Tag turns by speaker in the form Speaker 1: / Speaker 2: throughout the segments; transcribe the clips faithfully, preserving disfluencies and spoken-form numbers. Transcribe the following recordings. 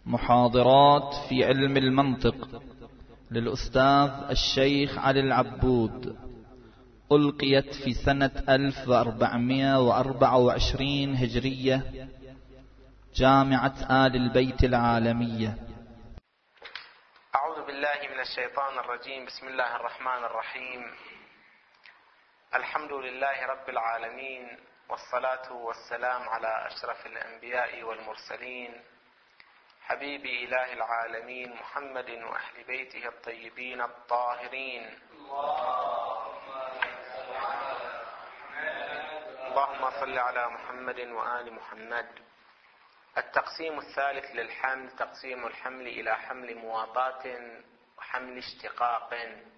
Speaker 1: محاضرات في علم المنطق للأستاذ الشيخ علي العبود، ألقيت في سنة ألف وأربعمائة وأربعة وعشرين هجرية، جامعة آل البيت العالمية.
Speaker 2: أعوذ بالله من الشيطان الرجيم. بسم الله الرحمن الرحيم. الحمد لله رب العالمين، والصلاة والسلام على أشرف الأنبياء والمرسلين، حبيب إله العالمين محمد وأهل بيته الطيبين الطاهرين. اللهم صل على محمد وآل محمد. التقسيم الثالث للحمل تقسيم الحمل إلى حمل مواطاة وحمل اشتقاق.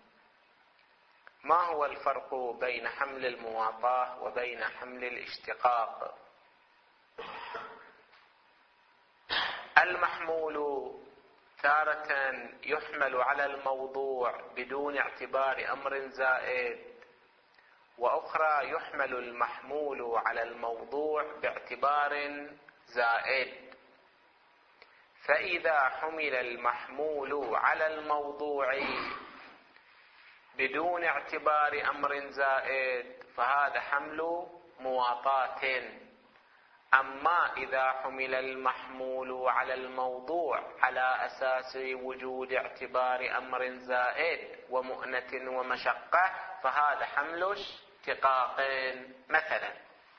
Speaker 2: ما هو الفرق بين حمل المواطاة وبين حمل الاشتقاق؟ المحمول تارة يحمل على الموضوع بدون اعتبار أمر زائد، وأخرى يحمل المحمول على الموضوع باعتبار زائد. فإذا حمل المحمول على الموضوع بدون اعتبار أمر زائد فهذا حمل مواطاة. أما إذا حمل المحمول على الموضوع على أساس وجود اعتبار أمر زائد ومؤنة ومشقة فهذا حمل اشتقاق. مثلا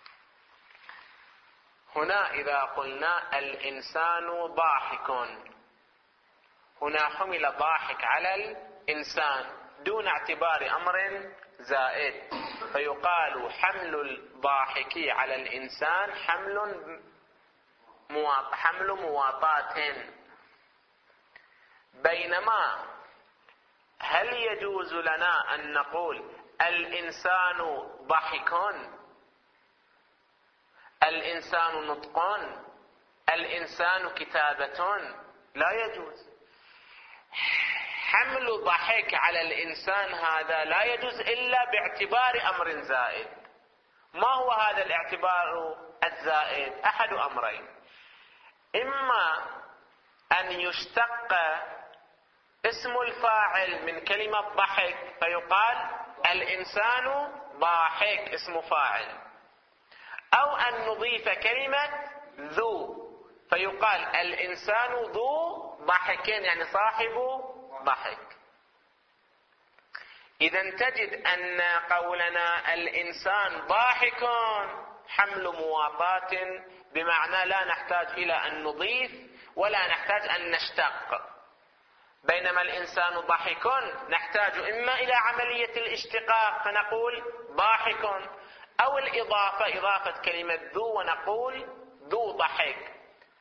Speaker 2: هنا إذا قلنا الإنسان ضاحك، هنا حمل ضاحك على الإنسان دون اعتبار أمر زائد، فيقال حمل الضاحك على الإنسان حمل مواط... حمل مواطاة. بينما هل يجوز لنا أن نقول الإنسان ضحك، الإنسان نطق، الإنسان كتابة؟ لا يجوز. حمل ضحك على الإنسان هذا لا يجوز إلا باعتبار أمر زائد. ما هو هذا الاعتبار الزائد؟ أحد أمرين: إما أن يشتق اسم الفاعل من كلمة ضحك فيقال الإنسان ضاحك اسم فاعل، أو أن نضيف كلمة ذو فيقال الإنسان ذو ضحكين، يعني صاحب ضحك. إذا تجد أن قولنا الإنسان ضاحك حمل مواطاة، بمعنى لا نحتاج إلى أن نضيف ولا نحتاج أن نشتق. بينما الإنسان ضحك نحتاج إما إلى عملية الاشتقاق فنقول ضاحك، أو الإضافة، إضافة كلمة ذو ونقول ذو ضحك.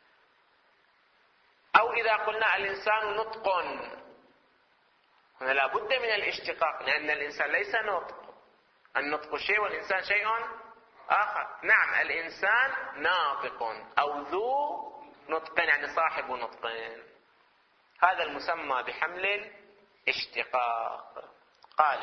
Speaker 2: أو إذا قلنا الإنسان نطق، هنا لا بد من الاشتقاق لأن الإنسان ليس نطق، النطق شيء والإنسان شيء آخر. نعم الإنسان ناطق أو ذو نطق، يعني صاحب نطق. هذا المسمى بحمل الاشتقاق. قال: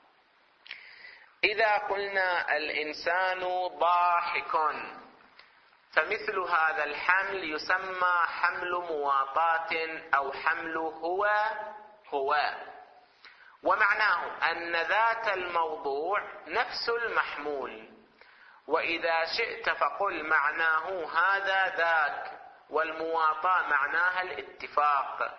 Speaker 2: إذا قلنا الإنسان ضاحك فمثل هذا الحمل يسمى حمل مواطاة أو حمل هو هو، ومعناه أن ذات الموضوع نفس المحمول، وإذا شئت فقل معناه هذا ذاك، والمواطاة معناها الاتفاق.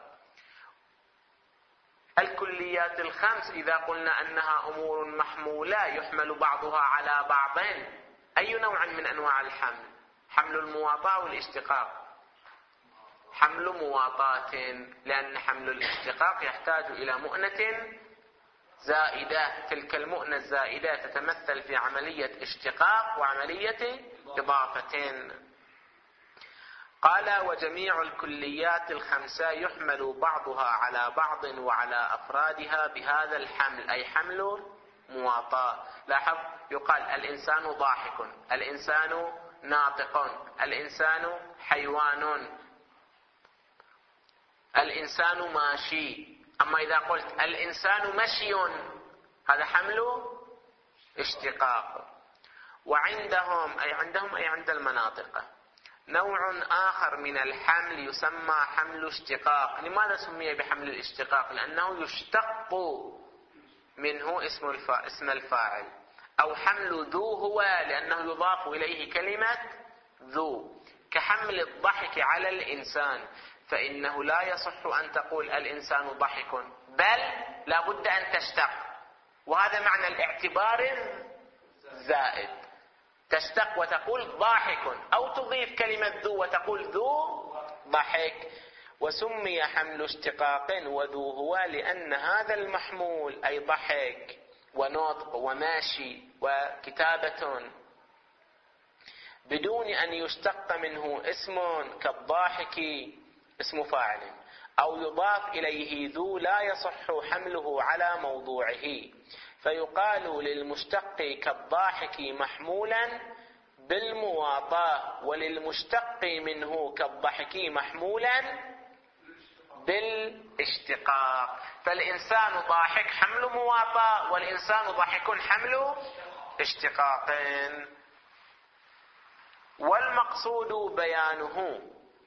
Speaker 2: الكليات الخمس إذا قلنا أنها أمور محمولة يحمل بعضها على بعض، أي نوع من أنواع الحمل؟ حمل المواطاة والاشتقاق. حمل مواطاة، لأن حمل الاشتقاق يحتاج إلى مؤنة زائدة، تلك المؤنة الزائدة تتمثل في عملية اشتقاق وعملية إضافة. قال: وجميع الكليات الخمسة يحمل بعضها على بعض وعلى أفرادها بهذا الحمل، أي حمل مواطاة. لاحظ يقال الإنسان ضاحك، الإنسان ناطق، الإنسان حيوان، الإنسان ماشي. أما إذا قلت الإنسان مشي هذا حمل اشتقاق. وعندهم أي عندهم أي عند المناطق نوع آخر من الحمل يسمى حمل اشتقاق. لماذا سمي بحمل الاشتقاق؟ لأنه يشتق منه اسم الفا... اسم الفاعل. أو حمل ذو هو لأنه يضاف إليه كلمة ذو، كحمل الضحك على الإنسان، فإنه لا يصح أن تقول الإنسان ضحك، بل لا بد أن تشتق، وهذا معنى الاعتبار الزائد. تشتق وتقول ضاحك، أو تضيف كلمة ذو وتقول ذو ضحك. وسمي حمل اشتقاق وذو هو لأن هذا المحمول أي ضحك ونطق وماشي وكتابة بدون أن يشتق منه اسم كالضاحك اسم فاعل أو يضاف إليه ذو لا يصح حمله على موضوعه، فيقال للمشتق كالضاحك محمولا بالمواطاة، وللمشتق منه كالضحك محمولا بالاشتقاق. فالإنسان ضاحك حمل مواطاة، والإنسان ضحك حمل اشتقاق. والمقصود بيانه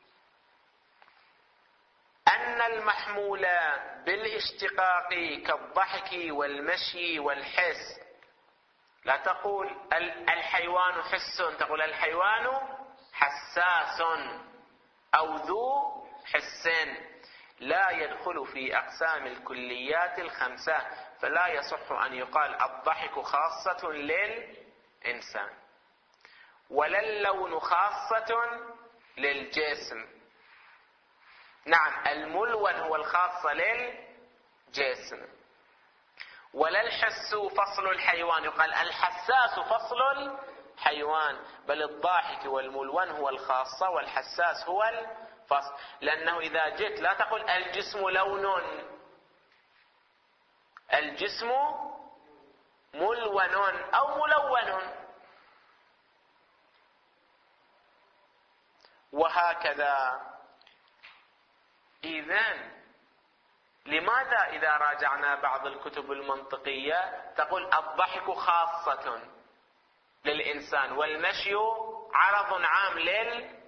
Speaker 2: أن المحمول بالاشتقاق كالضحك والمشي والحس، لا تقول الحيوان حس، تقول الحيوان حساس أو ذو حس، لا يدخل في أقسام الكليات الخمسة، فلا يصح أن يقال الضحك خاصة للإنسان، ولا اللون خاصة للجسم. نعم، الملون هو الخاص للجسم، ولا الحس فصل الحيوان، يقال الحساس فصل الحيوان، بل الضاحك والملون هو الخاصة والحساس هو الفصل. لأنه إذا جئت لا تقول الجسم لون، الجسم ملون أو ملون. وهكذا. إذن لماذا إذا راجعنا بعض الكتب المنطقية تقول الضحك خاصة للإنسان، والمشي عرض عام لل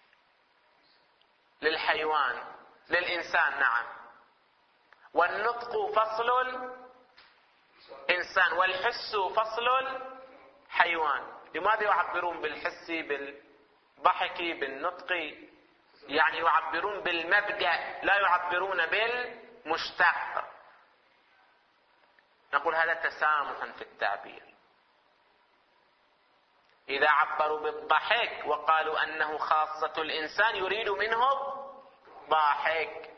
Speaker 2: للحيوان للإنسان، نعم، والنطق فصل الإنسان والحس فصل الحيوان. لماذا يعبرون بالحس بالضحك بالنطق؟ يعني يعبرون بالمبدأ، لا يعبرون بالمشتق. نقول هذا تسامحا في التعبير. إذا عبروا بالضحك وقالوا أنه خاصة الإنسان يريد منه ضاحك.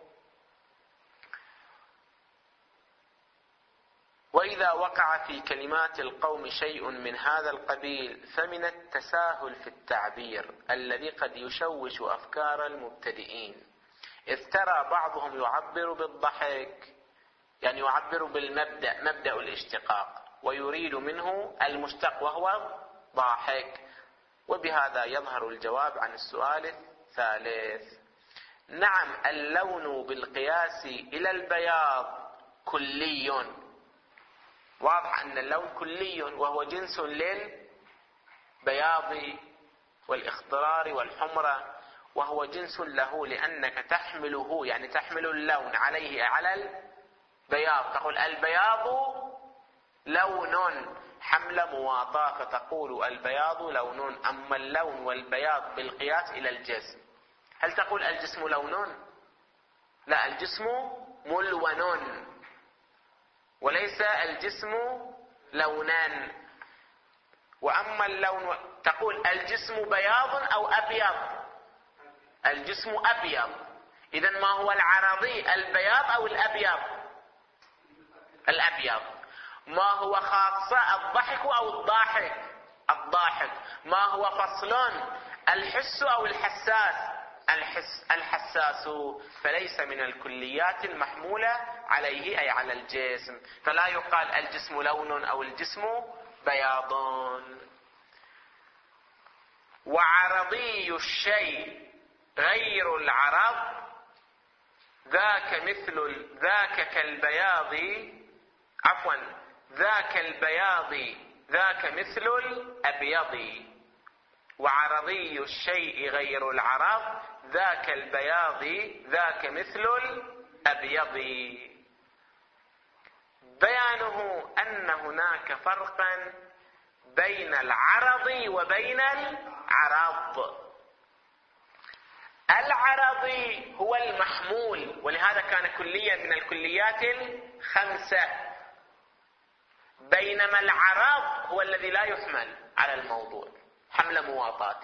Speaker 2: وإذا وقع في كلمات القوم شيء من هذا القبيل فمن التساهل في التعبير الذي قد يشوش أفكار المبتدئين، إذ ترى بعضهم يعبر بالضحك، يعني يعبر بالمبدأ، مبدأ الاشتقاق، ويريد منه المشتق وهو ضاحك. وبهذا يظهر الجواب عن السؤال الثالث. نعم، اللون بالقياس إلى البياض كلي، واضح أن اللون كلي وهو جنس للبياض والإخضرار والحمرة، وهو جنس له لأنك تحمله، يعني تحمل اللون عليه على البياض، تقول البياض لون حمل مواطاة، فتقول البياض لون. أما اللون والبياض بالقياس إلى الجسم، هل تقول الجسم لون؟ لا، الجسم ملون وليس الجسم لونان. وأما اللون تقول الجسم بياض أو أبيض، الجسم أبيض. إذن ما هو العرضي، البياض أو الأبيض؟ الأبيض. ما هو خاصة، الضحك أو الضاحك؟ الضاحك. ما هو فصلون، الحس أو الحساس؟ الحس الحساس. فليس من الكليات المحمولة عليه أي على الجسم، فلا يقال الجسم لون أو الجسم بياض. وعرضي الشيء غير العرض ذاك مثل ذاك كالبياض، عفوا ذاك البياض ذاك مثل الأبيض. وعرضي الشيء غير العرض ذاك البياض ذاك مثل الأبيض. بيانه أن هناك فرقا بين العرض وبين العرض. العرضي هو المحمول، ولهذا كان كليا من الكليات الخمسة، بينما العرض هو الذي لا يحمل على الموضوع حمل مواطاة.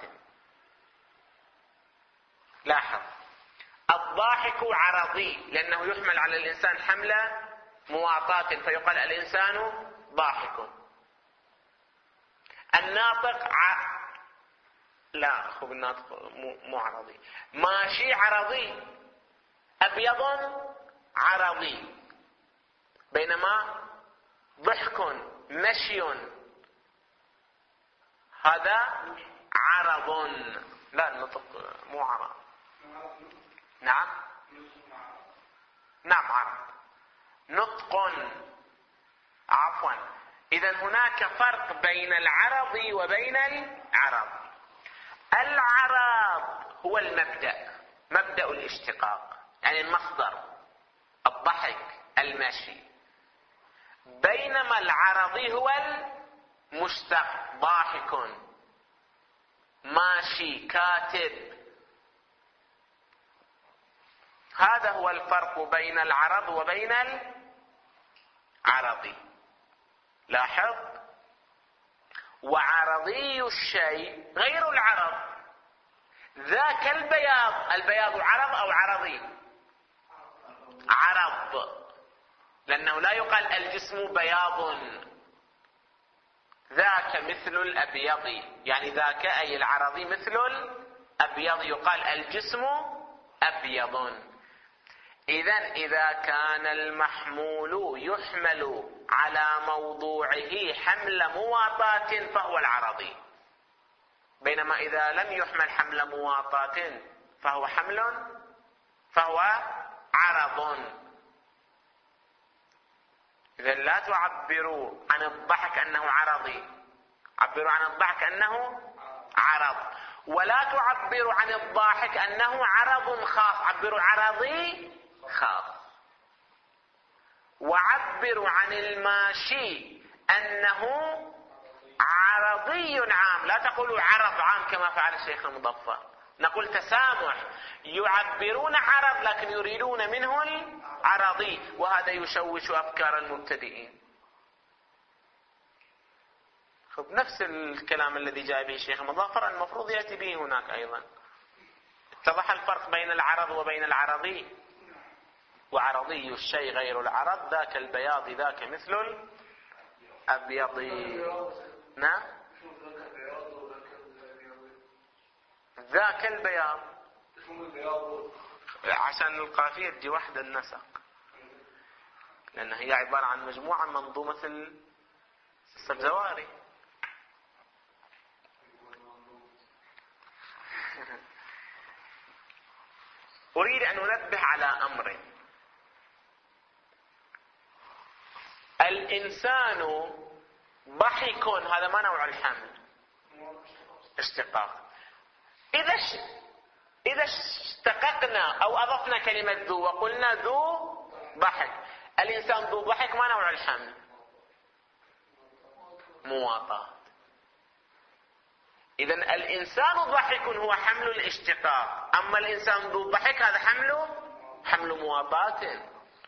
Speaker 2: لاحظ، الضاحك عرضي لأنه يحمل على الإنسان حمل مواطاة فيقال الإنسان ضاحك. الناطق ع... لا خب الناطق مو عرضي. ماشي عرضي، أبيض عرضي، بينما ضحك مشي هذا عرض. لا النطق مو عرض. نعم نعم عرض نطق عفوا. إذن هناك فرق بين العرض وبين العرض. العرض هو المبدأ، مبدأ الاشتقاق، يعني المصدر، الضحك، المشي. بينما العرضي هو المشتق، ضاحك، ماشي، كاتب. هذا هو الفرق بين العرض وبين العرضي. لاحظ، وعرضي الشيء غير العرض ذاك البياض. البياض عرض أو عرضي؟ عرض، لأنه لا يقال الجسم بياض. ذاك مثل الأبيض، يعني ذاك أي العرضي مثل الأبيض، يقال الجسم أبيض. إذن إذا كان المحمول يحمل على موضوعه حمل مواطاة فهو العرضي، بينما إذا لم يحمل حمل مواطاة فهو حمل فهو عرض. إذن لا تعبروا عن الضحك أنه عرضي، عبروا عن الضحك أنه عرض، ولا تعبروا عن الضاحك أنه عرض خاص، عبروا عرضي خاص. وعبروا عن الماشي أنه عرضي عام، لا تقولوا عرض عام كما فعل الشيخ المظفر. نقول تسامح، يعبرون عرض لكن يريدون منه العرضي، وهذا يشوش أفكار المبتدئين. خب نفس الكلام الذي جاء به الشيخ المظفر المفروض يأتي به هناك أيضا. اتضح الفرق بين العرض وبين العرضي. وعرضي الشيء غير العرض ذاك البياض ذاك مثل الأبيض. نعم، ذاك البياض عشان القافية تجي وحدة النسق، لأن هي عبارة عن مجموعة منظومة السبزواري. أريد أن أنبه على أمر. الإنسان ضحك، هذا ما نوع الحمل؟ اشتقاق. إذا إذا اشتققنا أو أضفنا كلمة ذو وقلنا ذو ضحك، الإنسان ذو ضحك ما نوع الحمل؟ مواطاة. إذن الإنسان ضحك هو حمل الاشتقاق، أما الإنسان ذو ضحك هذا حمله حمل مواطاة،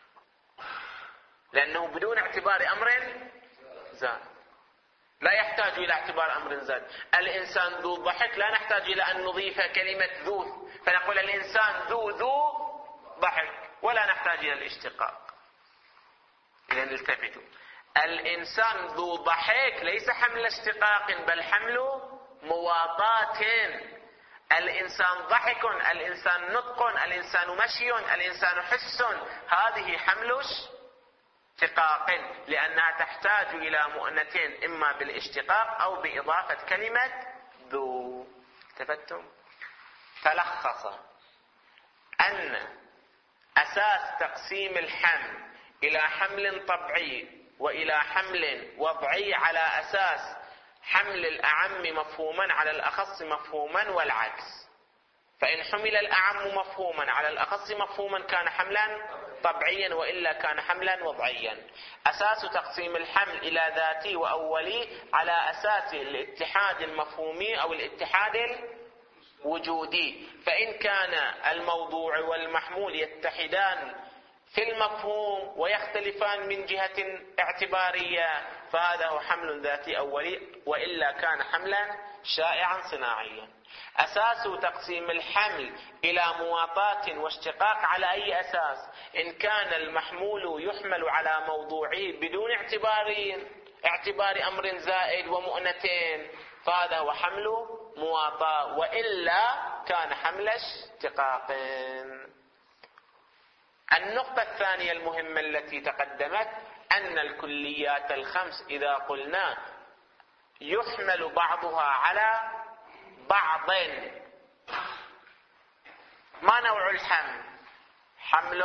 Speaker 2: لأنه بدون اعتبار أمر زاد، لا يحتاج إلى اعتبار أمر زاد. الإنسان ذو ضحك لا نحتاج إلى أن نضيف كلمة ذو فنقول الإنسان ذو ذو ضحك، ولا نحتاج إلى الاشتقاق. إذن التفتوا، الإنسان ذو ضحك ليس حمل اشتقاق بل حمل مواطاة. الإنسان ضحك، الإنسان نطق، الإنسان مشي، الإنسان حس، هذه حمل اشتقاق، لأنها تحتاج إلى مؤنتين إما بالاشتقاق أو بإضافة كلمة ذو. تفتم؟ تلخص أن أساس تقسيم الحمل إلى حمل طبعي وإلى حمل وضعي على أساس حمل الأعم مفهوما على الأخص مفهوما والعكس. فإن حمل الأعم مفهوما على الأخص مفهوما كان حملا طبعيا، وإلا كان حملا وضعيا. أساس تقسيم الحمل إلى ذاتي وأولي على أساس الاتحاد المفهومي أو الاتحاد الوجودي. فإن كان الموضوع والمحمول يتحدان في المفهوم ويختلفان من جهة اعتبارية فهذا هو حمل ذاتي أولي، وإلا كان حملا شائعا صناعيا. أساس تقسيم الحمل إلى مواطاة واشتقاق على أي أساس؟ إن كان المحمول يحمل على موضوعه بدون اعتبار اعتبار أمر زائد ومؤنتين فهذا هو حمل مواطاة، وإلا كان حمل اشتقاق. النقطة الثانية المهمة التي تقدمت أن الكليات الخمس إذا قلنا يحمل بعضها على بعض. ما نوع الحمل؟ حمل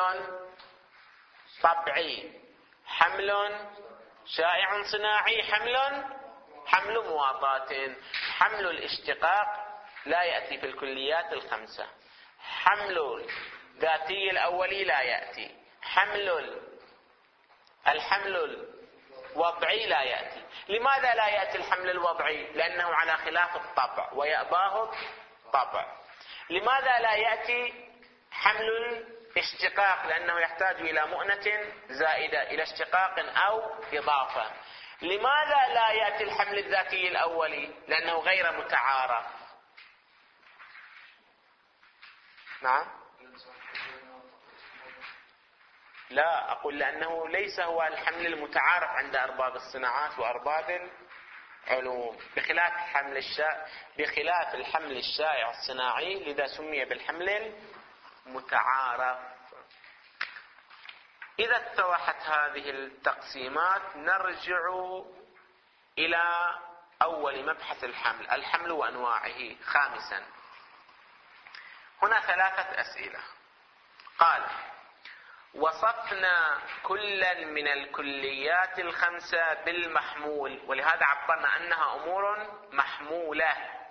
Speaker 2: طبعي، حمل شائع صناعي، حمل حمل مواطاة. حمل الاشتقاق لا يأتي في الكليات الخمسة، حمل ذاتي الأولي لا يأتي، حمل الحمل الوضعي لا يأتي. لماذا لا يأتي الحمل الوضعي؟ لأنه على خلاف الطبع ويأباه الطبع. لماذا لا يأتي حمل الاشتقاق؟ لأنه يحتاج إلى مؤنة زائدة، إلى اشتقاق أو إضافة. لماذا لا يأتي الحمل الذاتي الأولي؟ لأنه غير متعارف. نعم، لا أقول لأنه ليس هو الحمل المتعارف عند أرباب الصناعات وأرباب العلوم، بخلاف حمل الشائع بخلاف الحمل الشائع الصناعي، لذا سمي بالحمل المتعارف. إذا اتضحت هذه التقسيمات نرجع إلى أول مبحث الحمل، الحمل وأنواعه. خامسا، هنا ثلاثة أسئلة. قال: وصفنا كلا من الكليات الخمسة بالمحمول، ولهذا عبرنا أنها أمور محمولة.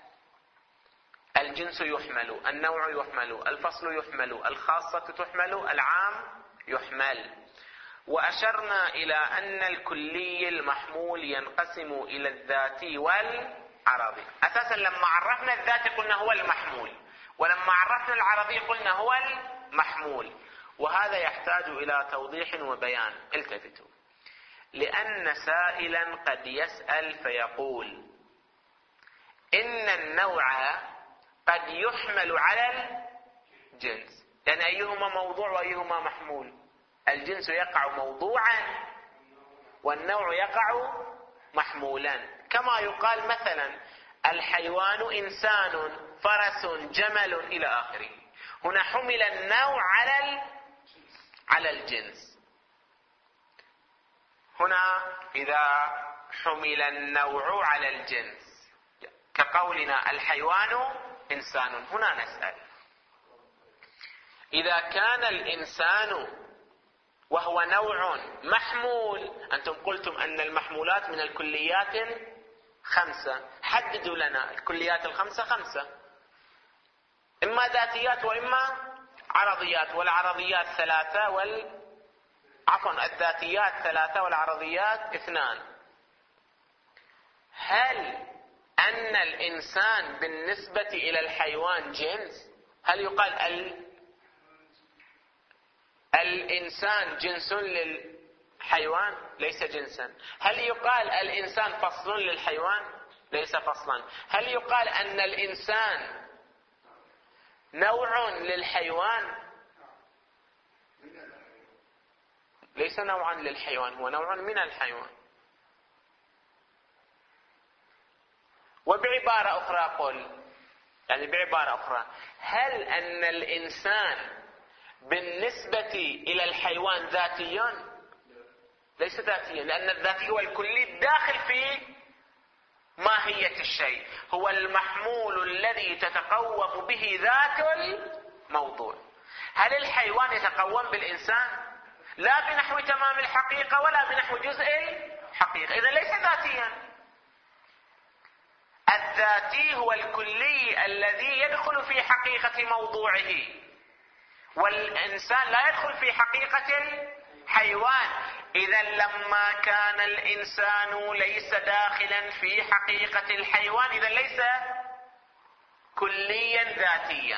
Speaker 2: الجنس يحمل، النوع يحمل، الفصل يحمل، الخاصة تحمل، العام يحمل. وأشرنا إلى أن الكلي المحمول ينقسم إلى الذاتي والعرضي. أساسا لما عرفنا الذاتي قلنا هو المحمول، ولما عرفنا العرضي قلنا هو المحمول. وهذا يحتاج إلى توضيح وبيان. التفتوا، لأن سائلا قد يسأل فيقول إن النوع قد يحمل على الجنس، يعني أيهما موضوع وأيهما محمول؟ الجنس يقع موضوعا والنوع يقع محمولا. كما يقال مثلا الحيوان إنسان، فرس، جمل، إلى آخره. هنا حمل النوع على على الجنس. هنا إذا حمل النوع على الجنس كقولنا الحيوان إنسان، هنا نسأل إذا كان الإنسان وهو نوع محمول، أنتم قلتم أن المحمولات من الكليات خمسة، حددوا لنا الكليات الخمسة. خمسة، إما ذاتيات وإما عرضيات، والعرضيات ثلاثة وال عفوا الذاتيات ثلاثة والعرضيات اثنان. هل أن الإنسان بالنسبة إلى الحيوان جنس؟ هل يقال ال... الإنسان جنس للحيوان؟ ليس جنسا. هل يقال الإنسان فصل للحيوان؟ ليس فصلا. هل يقال أن الإنسان نوع للحيوان؟ ليس نوعا للحيوان، هو نوع من الحيوان. وبعبارة أخرى قل، يعني بعبارة أخرى، هل أن الإنسان بالنسبة إلى الحيوان ذاتيا؟ ليس ذاتيا، لأن الذاتي هو الكلي الداخل في ماهية الشيء، هو المحمول الذي تتقوم به ذات الموضوع. هل الحيوان يتقوم بالإنسان؟ لا بنحو تمام الحقيقة ولا بنحو جزء الحقيقة، إذا ليس ذاتيا. الذاتي هو الكلي الذي يدخل في حقيقة موضوعه، والإنسان لا يدخل في حقيقة الحيوان. إذا لما كان الإنسان ليس داخلا في حقيقة الحيوان، إذا ليس كليا ذاتيا،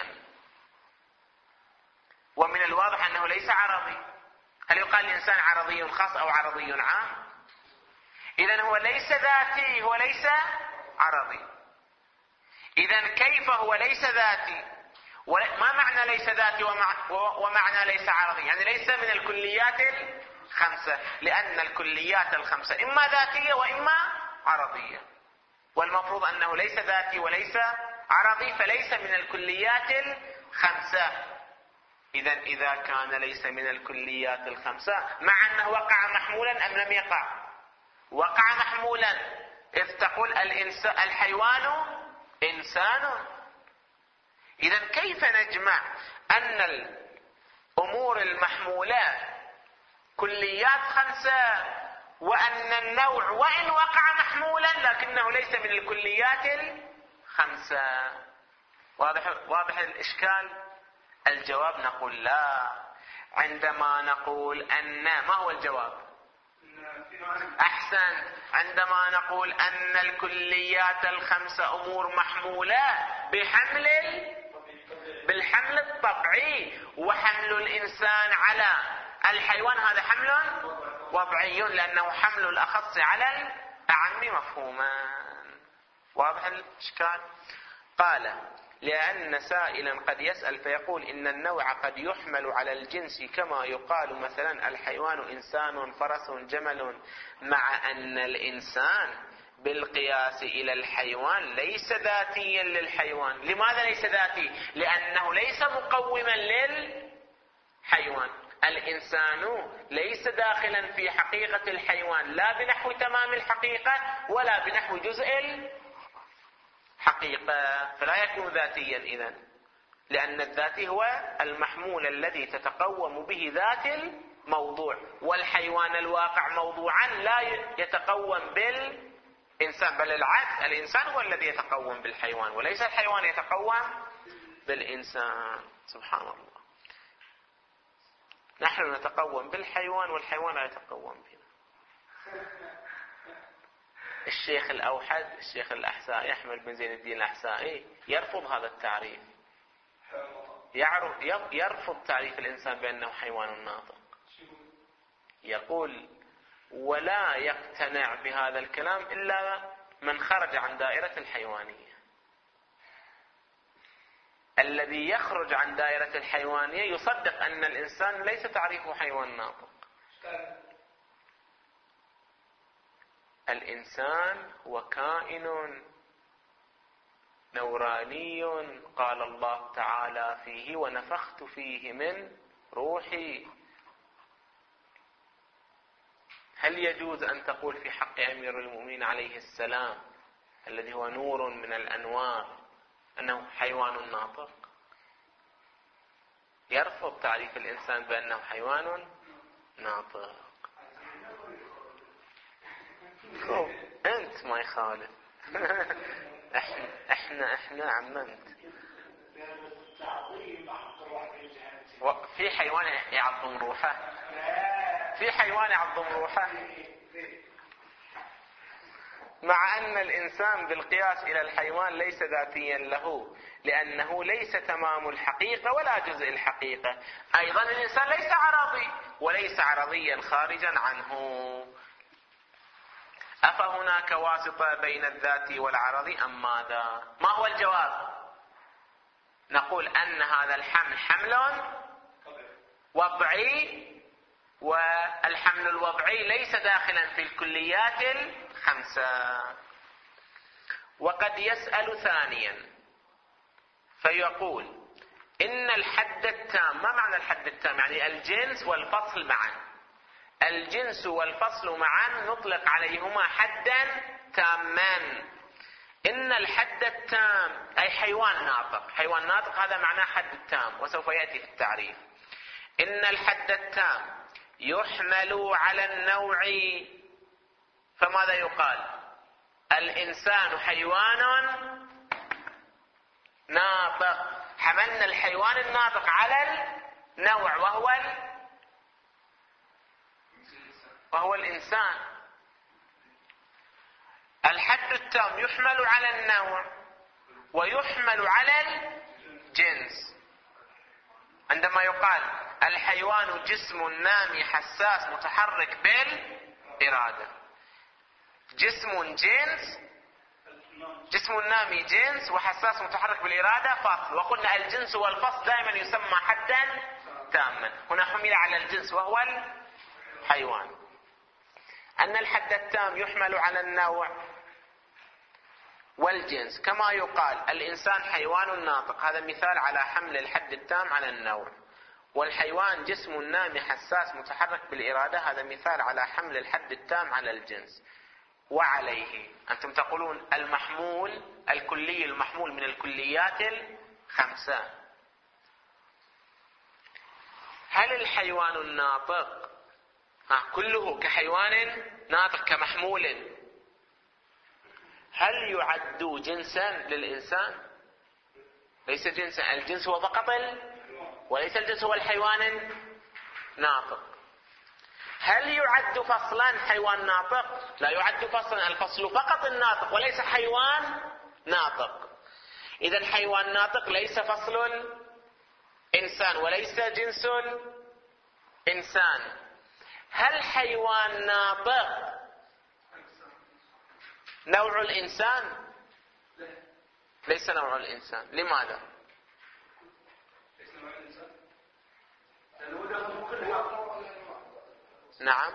Speaker 2: ومن الواضح أنه ليس عرضي. هل يقال الإنسان عرضي خاص أو عرضي عام؟ إذا هو ليس ذاتي، هو ليس عرضي. إذا كيف هو ليس ذاتي؟ ما معنى ليس ذاتي ومعنى ليس عرضي؟ يعني ليس من الكليات الخمسة، لأن الكليات الخمسة إما ذاتية وإما عرضية، والمفروض أنه ليس ذاتي وليس عرضي، فليس من الكليات الخمسة. إذا إذا كان ليس من الكليات الخمسة، مع أنه وقع محمولا أم لم يقع؟ وقع محمولا، إذ تقول الإنسان الحيوان إنسان. إذا كيف نجمع أن الأمور المحمولة كليات خمسة، وأن النوع وإن وقع محمولا لكنه ليس من الكليات الخمسة؟ واضح واضح الإشكال؟ الجواب نقول لا. عندما نقول أن، ما هو الجواب؟ أحسن. عندما نقول أن الكليات الخمسة أمور محمولة بحمل بالحمل الطبيعي، وحمل الإنسان على الحيوان هذا حمل وضعي، لأنه حمل الأخص على الأعم مفهوما. واضح الإشكال؟ قال: لأن سائلا قد يسأل فيقول إن النوع قد يحمل على الجنس، كما يقال مثلا الحيوان إنسان فرس جمل، مع أن الإنسان بالقياس إلى الحيوان ليس ذاتيا للحيوان. لماذا ليس ذاتي؟ لأنه ليس مقوما للحيوان. الإنسان ليس داخلا في حقيقة الحيوان، لا بنحو تمام الحقيقة ولا بنحو جزء حقيقة، فلا يكون ذاتيا إذن، لأن الذاتي هو المحمول الذي تتقوم به ذات الموضوع، والحيوان الواقع موضوعا لا يتقوم بالإنسان، بل العكس، الإنسان هو الذي يتقوم بالحيوان وليس الحيوان يتقوم بالإنسان. سبحان الله، نحن نتقوم بالحيوان والحيوان لا يتقوم بنا. الشيخ الأوحد، الشيخ الأحسائي أحمد بن زين الدين الأحسائي يرفض هذا التعريف، يرفض تعريف الإنسان بأنه حيوان ناطق. يقول: ولا يقتنع بهذا الكلام إلا من خرج عن دائرة الحيوانية. الذي يخرج عن دائرة الحيوانية يصدق أن الإنسان ليس تعريفه حيوان ناطق. الإنسان هو كائن نوراني قال الله تعالى فيه: ونفخت فيه من روحي. هل يجوز أن تقول في حق أمير المؤمنين عليه السلام الذي هو نور من الأنوار أنه حيوان ناطق؟ يرفض تعريف الإنسان بأنه حيوان ناطق. أنت ما يخالف. احنا احنا احنا عممت. في حيوان يعظم روحه، في حيوان يعظم روحه، مع أن الإنسان بالقياس إلى الحيوان ليس ذاتيا له، لأنه ليس تمام الحقيقة ولا جزء الحقيقة. أيضا الإنسان ليس عرضي وليس عرضيا خارجا عنه. أفهناك واسطة بين الذاتي والعرضي أم ماذا؟ ما هو الجواب؟ نقول أن هذا الحمل حمل وضعي، والحمل الوضعي ليس داخلا في الكليات الخمسة. وقد يسأل ثانيا فيقول: إن الحد التام، ما معنى الحد التام؟ يعني الجنس والفصل معا. الجنس والفصل معا نطلق عليهما حدا تاما. إن الحد التام أي حيوان ناطق، حيوان ناطق هذا معناه حد التام، وسوف يأتي في التعريف. إن الحد التام يحمل على النوع، فماذا يقال؟ الإنسان حيوان ناطق، حملنا الحيوان الناطق على النوع وهو ال... وهو الإنسان. الحد التام يحمل على النوع ويحمل على الجنس. عندما يقال الحيوان جسم نامي حساس متحرك بالإرادة، جسم جنس، جسم نامي جنس وحساس متحرك بالإرادة فصل، وقلنا الجنس والفصل دائما يسمى حدا تاما. هنا حمل على الجنس وهو الحيوان. أن الحد التام يحمل على النوع والجنس، كما يقال الإنسان حيوان ناطق، هذا مثال على حمل الحد التام على النوع، والحيوان جسم نامي حساس متحرك بالإرادة، هذا مثال على حمل الحد التام على الجنس. وعليه أنتم تقولون المحمول الكلي المحمول من الكليات الخمسة. هل الحيوان الناطق كله كحيوان ناطق كمحمول هل يعد جنسا للإنسان؟ ليس جنسا، الجنس هو فقط وليس الجنس هو الحيوان الناطق. هل يعد فصلا حيوان ناطق؟ لا يعد فصلا، الفصل فقط الناطق وليس حيوان ناطق. إذا الحيوان ناطق ليس فصل إنسان وليس جنس إنسان. هل حيوان ناطق نوع الإنسان؟ ليس نوع الإنسان. لماذا؟ نعم،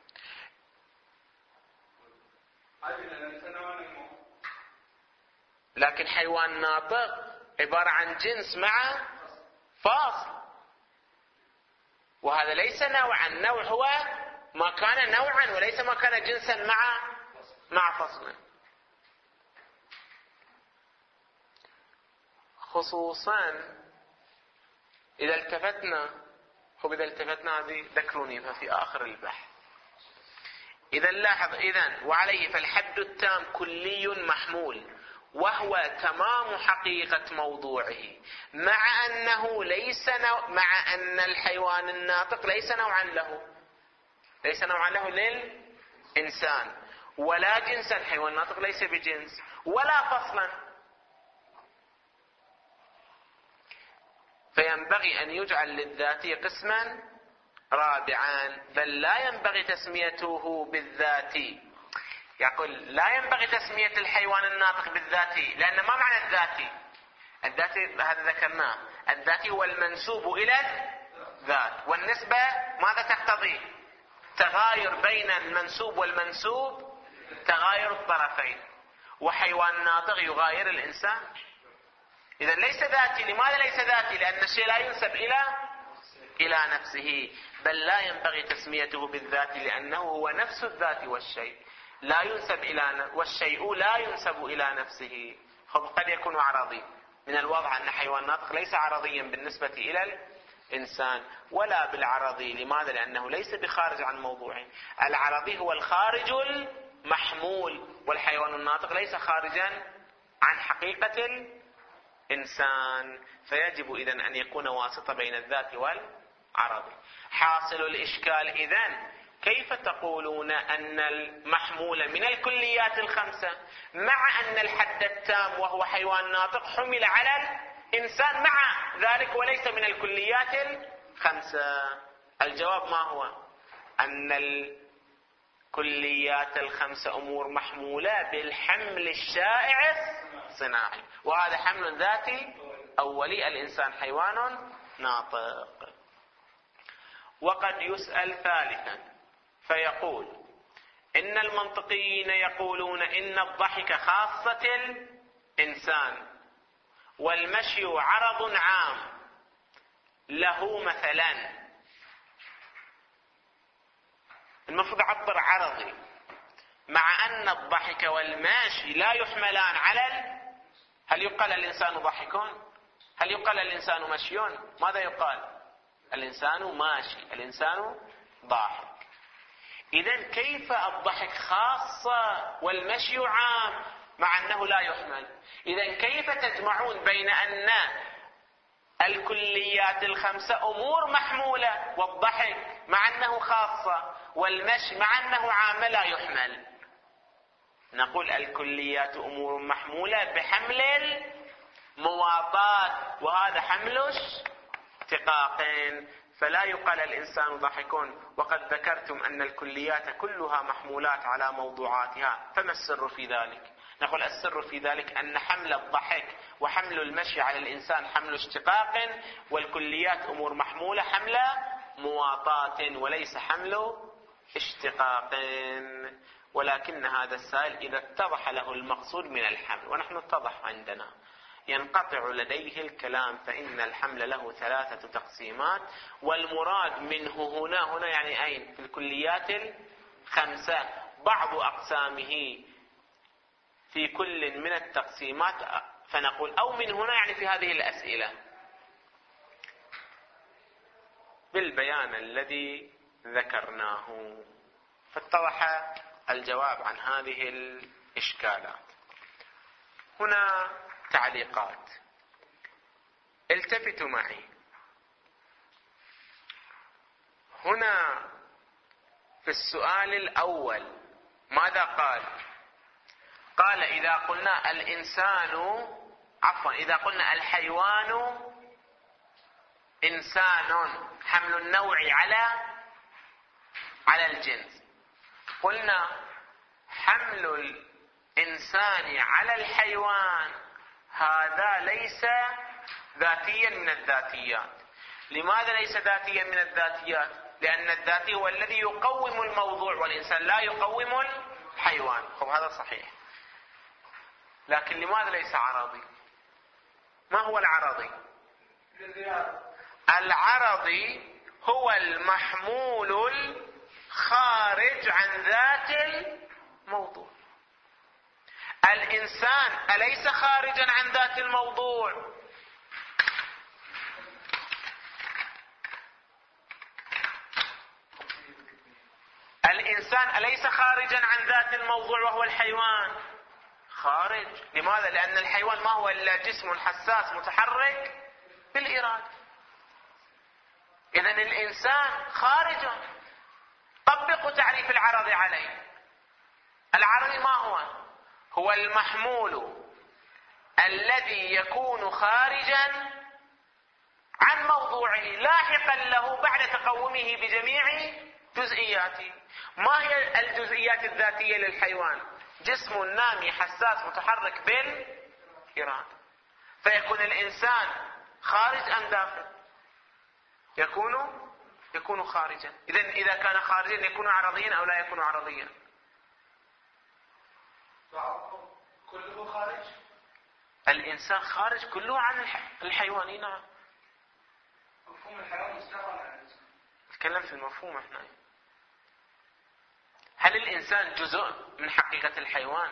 Speaker 2: لكن حيوان ناطق عبارة عن جنس مع فاصل، وهذا ليس نوعا. النوع هو ما كان نوعا وليس ما كان جنسا مع مع فصل. خصوصا إذا التفتنا خب إذا التفتنا هذه ذكروني في آخر البحث. إذا لاحظ إذن وعليه فالحد التام كلي محمول وهو تمام حقيقة موضوعه، مع أنه ليس نوع، مع أن الحيوان الناطق ليس نوعا له، ليس نوعا له للإنسان ولا جنسا، الحيوان الناطق ليس بجنس ولا فصلا. فينبغي أن يجعل للذاتي قسما رابعا، بل لا ينبغي تسميته بالذاتي. يقول لا ينبغي تسمية الحيوان الناطق بالذاتي، لأن ما معنى الذاتي؟ الذاتي هذا ذكرناه، الذاتي هو المنسوب إلى الذات، والنسبة ماذا تقتضي؟ تغاير بين المنسوب والمنسوب، تغاير الطرفين، وحيوان ناطق يغاير الإنسان. إذا ليس ذاتي. لماذا ليس ذاتي؟ لأن الشيء لا ينسب إلى إلى نفسه، بل لا ينبغي تسميته بالذات لأنه هو نفس الذات والشيء لا ينسب إلى، والشيء لا ينسب إلى نفسه. قد يكون عرضي، من الواضح أن حيوان ناطق ليس عرضيا بالنسبة إلى الإنسان ولا بالعرضي. لماذا؟ لأنه ليس بخارج عن موضوعه. العرضي هو الخارج المحمول، والحيوان الناطق ليس خارجا عن حقيقة الإنسان. فيجب إذن أن يكون واسطة بين الذات والعرضي. حاصل الإشكال إذن كيف تقولون أن المحمول من الكليات الخمسة مع أن الحد التام وهو حيوان ناطق حمل على الإنسان مع ذلك وليس من الكليات الخمسة؟ الجواب ما هو؟ أن الكليات الخمسة أمور محمولة بالحمل الشائع الصناعي، وهذا حمل ذاتي أولي، الإنسان حيوان ناطق. وقد يسأل ثالثا فيقول إن المنطقيين يقولون إن الضحك خاصة الإنسان والمشي عرض عام له مثلا. المفروض عبر عرضي، مع أن الضحك والمشي لا يحملان على ال... هل يقال الإنسان ضحكون؟ هل يقال الإنسان مشيون؟ ماذا يقال؟ الإنسان ماشي، الإنسان ضاحك. إذن كيف الضحك خاصة والمشي عام مع أنه لا يحمل؟ إذن كيف تجمعون بين أن الكليات الخمسة أمور محمولة والضحك مع أنه خاصة والمشي مع أنه عام لا يحمل؟ نقول الكليات أمور محمولة بحمل المواطات، وهذا حمل اشتقاق، فلا يقال الإنسان ضحك وقد ذكرتم أن الكليات كلها محمولات على موضوعاتها، فما السر في ذلك؟ نقول السر في ذلك أن حمل الضحك وحمل المشي على الإنسان حمل اشتقاق، والكليات أمور محمولة حمل مواطات وليس حمل اشتقاق. ولكن هذا السائل إذا اتضح له المقصود من الحمل، ونحن اتضح عندنا، ينقطع لديه الكلام، فإن الحمل له ثلاثة تقسيمات، والمراد منه هنا هنا يعني أين؟ في الكليات الخمسة، بعض أقسامه في كل من التقسيمات، فنقول أو من هنا يعني في هذه الأسئلة بالبيان الذي ذكرناه، فاتضح الجواب عن هذه الإشكالات. هنا تعليقات، التفتوا معي. هنا في السؤال الأول ماذا قال؟ قال إذا قلنا الإنسان، عفوا إذا قلنا الحيوان إنسان، حمل النوع على على الجنس، قلنا حمل الإنسان على الحيوان هذا ليس ذاتيا من الذاتيات. لماذا ليس ذاتيا من الذاتيات؟ لأن الذاتي هو الذي يقوم الموضوع، والإنسان لا يقوم الحيوان. خب هذا صحيح، لكن لماذا ليس عرضي؟ ما هو العرضي؟ العرضي هو المحمول الخارج عن ذات الموضوع. الإنسان أليس خارجا عن ذات الموضوع؟ الإنسان أليس خارجا عن ذات الموضوع وهو الحيوان؟ خارج. لماذا؟ لأن الحيوان ما هو إلا جسم حساس متحرك بالإرادة. إذن الإنسان خارج. طبقوا تعريف العرض عليه. العرض ما هو؟ هو المحمول الذي يكون خارجا عن موضوعه لاحقا له بعد تقومه بجميع جزئياته. ما هي الجزئيات الذاتية للحيوان؟ جسم نامي حساس متحرك بالإرادة. فيكون الإنسان خارج أم داخل؟ يكون يكون خارجا. إذن إذا كان خارجا يكون عرضيا أو لا يكون عرضيا؟
Speaker 3: كله خارج.
Speaker 2: الإنسان خارج كله عن الحيوان. نعم.
Speaker 3: مفهوم الحيوان مستقل عن الإنسان.
Speaker 2: نتكلم في المفهوم احنا. هل الإنسان جزء من حقيقة الحيوان؟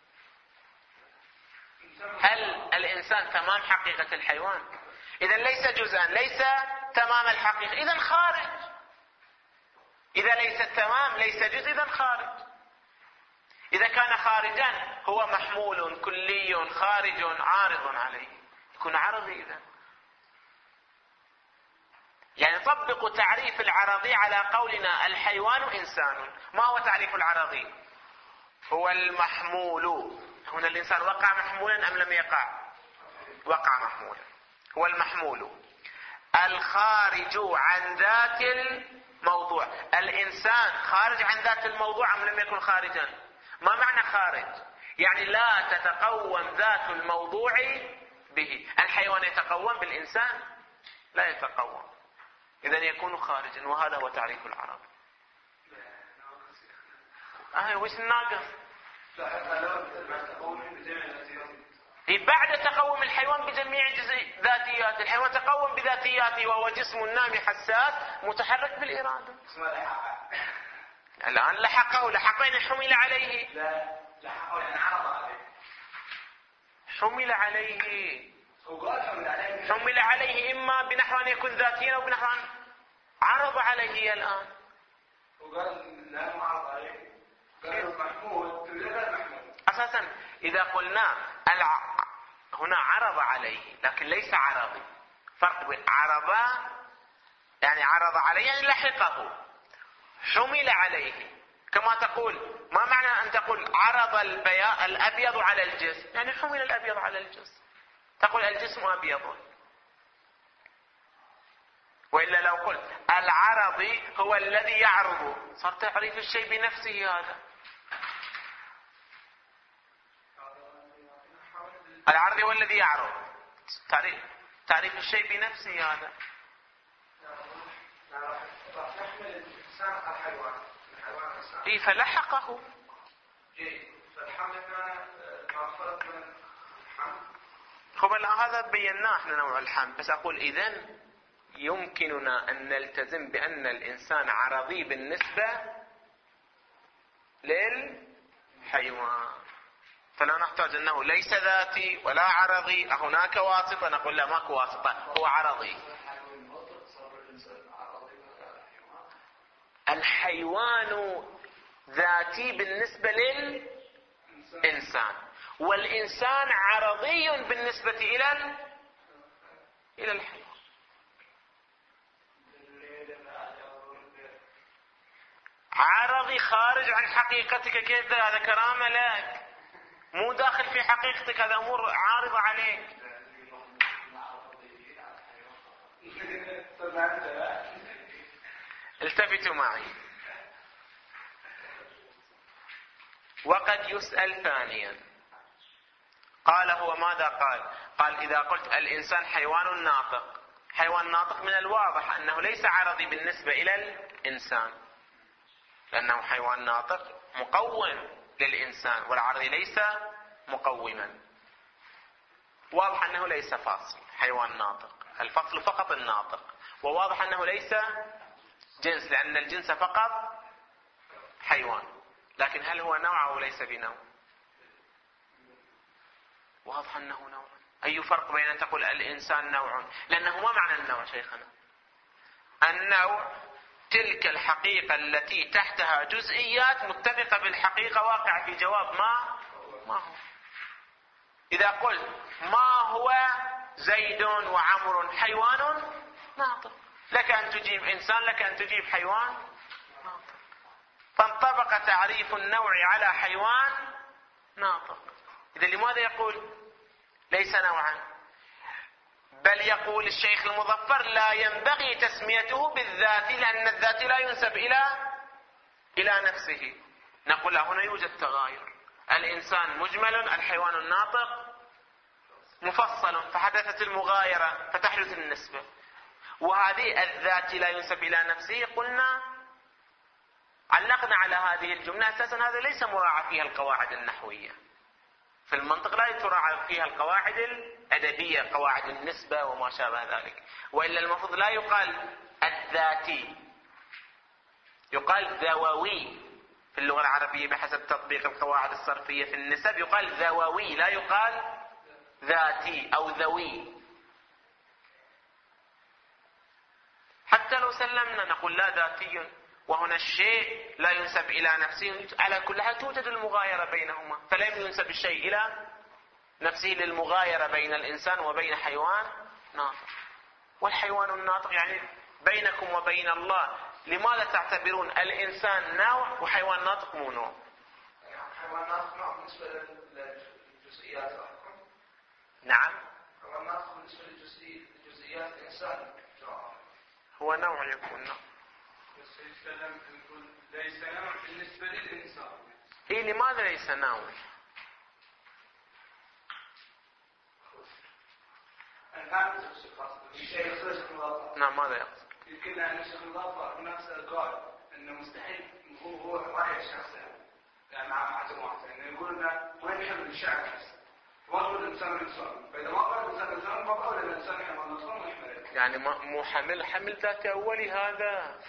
Speaker 2: هل الإنسان تمام حقيقة الحيوان؟ إذا ليس جزءا، ليس تمام الحقيقة، إذا خارج. إذا ليس تمام ليس جزء، إذا خارج. إذا كان خارجا هو محمول كلي خارج عارض عليه، يكون عرضي. إذا يعني طبقوا تعريف العرضي على قولنا الحيوان إنسان. ما هو تعريف العرضي؟ هو المحمول. هنا الإنسان وقع محمولا أم لم يقع؟ وقع محمولا. هو المحمول الخارج عن ذات الموضوع. الإنسان خارج عن ذات الموضوع أم لم يكن خارجا؟ ما معنى خارج؟ يعني لا تتقوم ذات الموضوع به. الحيوان يتقوم بالإنسان؟ لا يتقوم. إذن يكون خارجا، وهذا هو تعريف العرب. آه وش الناقص؟ بعد تقوم الحيوان بجميع ذاتيات. الحيوان تقوم بذاتياته وهو جسم نامي حساس متحرك بالإرادة. الآن لحقه لحقه يعني حمل عليه.
Speaker 3: لا لحقه يعني عرض عليه.
Speaker 2: حمل عليه.
Speaker 3: حمل عليه.
Speaker 2: حمل عليه إما بنحو أن يكون ذاتيا أو بنحو أن عرض عليه الآن.
Speaker 3: وقال لا معارض عليه قال محمود غير محمود.
Speaker 2: أساسا إذا قلنا الع... هنا عرض عليه لكن ليس عرضي. فرق بين عرض يعني عرض عليه يعني لحقه، حمل عليه. كما تقول ما معنى أن تقول عرض البياض الأبيض على الجسم؟ يعني حمل الأبيض على الجسم. تقول الجسم أبيض. وإلا لو قلت العرضي هو الذي يعرض صار تعريف الشيء بنفسه. هذا العرضي هو الذي يعرض، تعريف تعريف الشيء بنفسه. هذا إيه فلحقه. خب الآن هذا بيناه احنا نوع الحمل. بس أقول إذن يمكننا أن نلتزم بأن الإنسان عرضي بالنسبة للحيوان، فلا نحتاج أنه ليس ذاتي ولا عرضي. هناك واسطة؟ نقول لا ماكو واسطة، هو عرضي. الحيوان ذاتي بالنسبة للإنسان، والإنسان عرضي بالنسبة إلى إلى الحيوان. عرضي خارج عن حقيقتك. كيف هذا؟ كرامة لك، مو داخل في حقيقتك، هذا أمور عارضة عليك. التفتوا معي. وقد يسأل ثانيا. قال هو ماذا قال؟ قال إذا قلت الإنسان حيوان ناطق، حيوان ناطق من الواضح أنه ليس عرضي بالنسبة إلى الإنسان، لأنه حيوان ناطق مقوم للإنسان، والعرضي ليس مقوما. واضح أنه ليس فاصل، حيوان ناطق، الفصل فقط الناطق. وواضح أنه ليس جنس، لأن الجنس فقط حيوان. لكن هل هو نوع أو ليس بنوع؟ واضح أنه نوع. أي فرق بين أن تقول الإنسان نوع؟ لأنه ما معنى النوع شيخنا؟ النوع تلك الحقيقة التي تحتها جزئيات متفقة بالحقيقة، واقع في جواب ما ما هو. إذا قلت ما هو زيد وعمر، حيوان ناطق، لك أن تجيب إنسان، لك أن تجيب حيوان ناطق. فانطبق تعريف النوع على حيوان ناطق. إذا لماذا يقول ليس نوعا؟ بل يقول الشيخ المظفر لا ينبغي تسميته بالذات، لأن الذات لا ينسب إلى إلى نفسه. نقول هنا يوجد تغاير، الإنسان مجمل، الحيوان الناطق مفصل، فحدثت المغايرة فتحدث النسبة. وهذه الذات لا ينسب إلى نفسه، قلنا علقنا على هذه الجملة أساسا هذا ليس مراعى فيها القواعد النحوية. في المنطق لا تراعى فيها القواعد الأدبية، قواعد النسبة وما شابه ذلك. وإلا المفروض لا يقال الذاتي، يقال ذووي. في اللغة العربية بحسب تطبيق القواعد الصرفية في النسب يقال ذووي، لا يقال ذاتي أو ذوي. حتى لو سلمنا نقول لا ذاتي، وهنا الشيء لا ينسب إلى نفسه. على كل حال توجد المغايرة بينهما، فلا ينسب الشيء إلى نفسه للمغايرة بين الإنسان وبين حيوان ناطق. والحيوان الناطق يعني بينكم وبين الله. لماذا تعتبرون الإنسان نوع وحيوان ناطق مو نوع؟
Speaker 3: حيوان ناطق نوع بالنسبة للجزئيات.
Speaker 2: نعم،
Speaker 3: حيوان ناطق بالنسبة لجزئيات الإنسان
Speaker 2: هو نوع يكون نوع.
Speaker 3: ليس نوع بالنسبة للإنسان.
Speaker 2: إيه لماذا ليس نوع؟
Speaker 3: الآن الشيء يخرج مضافة.
Speaker 2: نعم، ماذا يقصد؟
Speaker 3: يمكن أن يشرح مضافة بنفس القائل أنه مستحيل هو هو رأي الشخص يعني مع مع جماعة، يعني يقول لنا وين حمل الشعر نفسه؟ ما تقول الإنسان إنسان، فإذا ما قال الإنسان إنسان ما قال الإنسان حيوان ناطق ما يحمله.
Speaker 2: يعني مو حمل حمل ذات أولي هذا.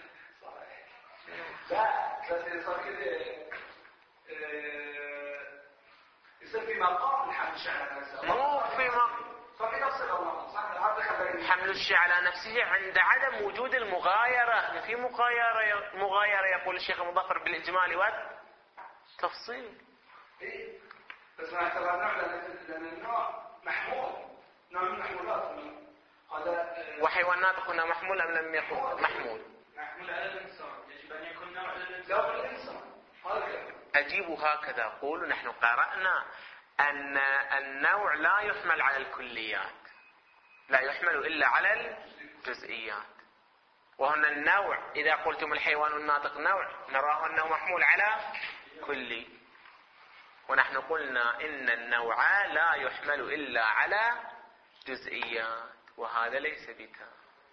Speaker 3: لا بس صار كده يصير في مقام الحمل الشعر نفسه.
Speaker 2: مو في مقام
Speaker 3: ففي نفس الأمر صح هذا خبرني.
Speaker 2: حمل الشيء على نفسه عند عدم وجود المغايرة. في مغايرة مغايرة يقول الشيخ المظفر بالإجمال والتفصيل.
Speaker 3: إيه بس ما اعتبر نوع لأن النوع محمول نوع من المحمولات هذا.
Speaker 2: وحيوانات هنا محمول أم لم يكن محمول؟
Speaker 3: محمول على الإنسان يجب أن يكون نوع للإنسان.
Speaker 2: أجيب هكذا أقول نحن قرأنا أن النوع لا يحمل على الكليات، لا يحمل إلا على الجزئيات. وهنا النوع إذا قلتم الحيوان الناطق نوع نراه أنه محمول على كلي، ونحن قلنا إن النوع لا يحمل إلا على جزئيات، وهذا ليس بتام،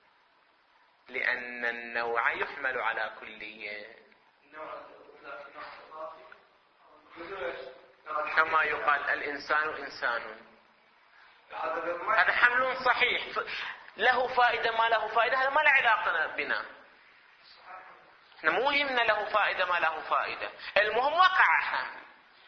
Speaker 2: لأن النوع يحمل على كلية كما يقال الإنسان إنسان. هذا حمل صحيح له فائدة ما له فائدة، هذا ما له علاقة بنا، مو يهمنا له فائدة ما له فائدة، المهم وقع حمل.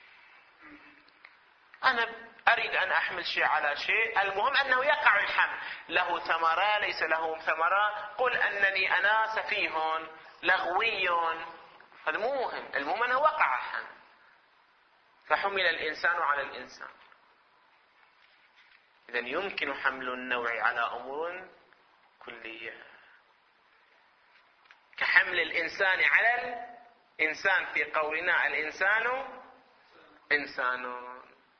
Speaker 2: أنا أريد أن أحمل شيء على شيء، المهم أنه يقع الحمل، له ثمرة ليس له ثمرة، قل أنني أنا سفيه لغوي، هذا مو مهم، المهم أنه وقع حمل، فحمل الإنسان على الإنسان. إذن يمكن حمل النوع على أمور كلية، كحمل الإنسان على الإنسان في قولنا الإنسان إنسان.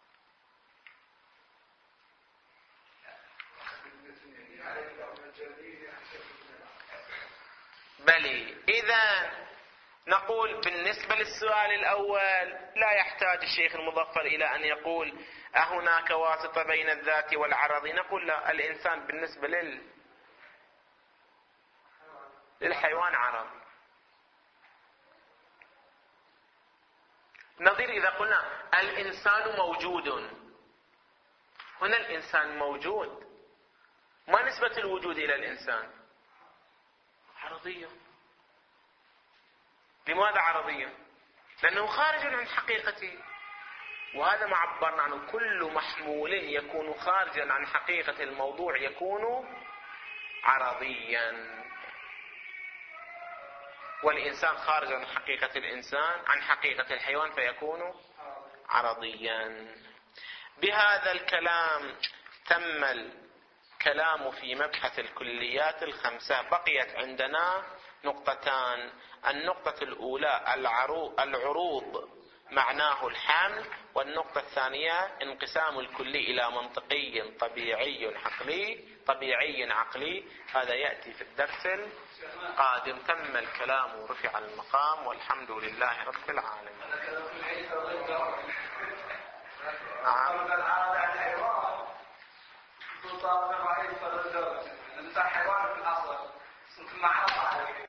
Speaker 2: بلي إذا نقول بالنسبة للسؤال الأول لا يحتاج الشيخ المظفر إلى أن يقول أهناك واسطة بين الذات والعرض، نقول لا، الإنسان بالنسبة لل... للحيوان عرض. نظير إذا قلنا الإنسان موجود، هنا الإنسان موجود، ما نسبة الوجود إلى الإنسان؟ عرضية. لماذا عرضية؟ لأنه خارج عن حقيقته، وهذا ما عبرنا عنه، كل محمول يكون خارجا عن حقيقة الموضوع يكون عرضيا، والإنسان خارج عن حقيقة الإنسان عن حقيقة الحيوان فيكون عرضيا. بهذا الكلام تم الكلام في مبحث الكليات الخمسة. بقيت عندنا نقطتان. النقطة الأولى العروض معناه الحمل، والنقطة الثانية انقسام الكلي إلى منطقي طبيعي عقلي طبيعي عقلي. هذا يأتي في الدرس القادم. تم الكلام ورفع المقام، والحمد لله رب العالمين. نعم.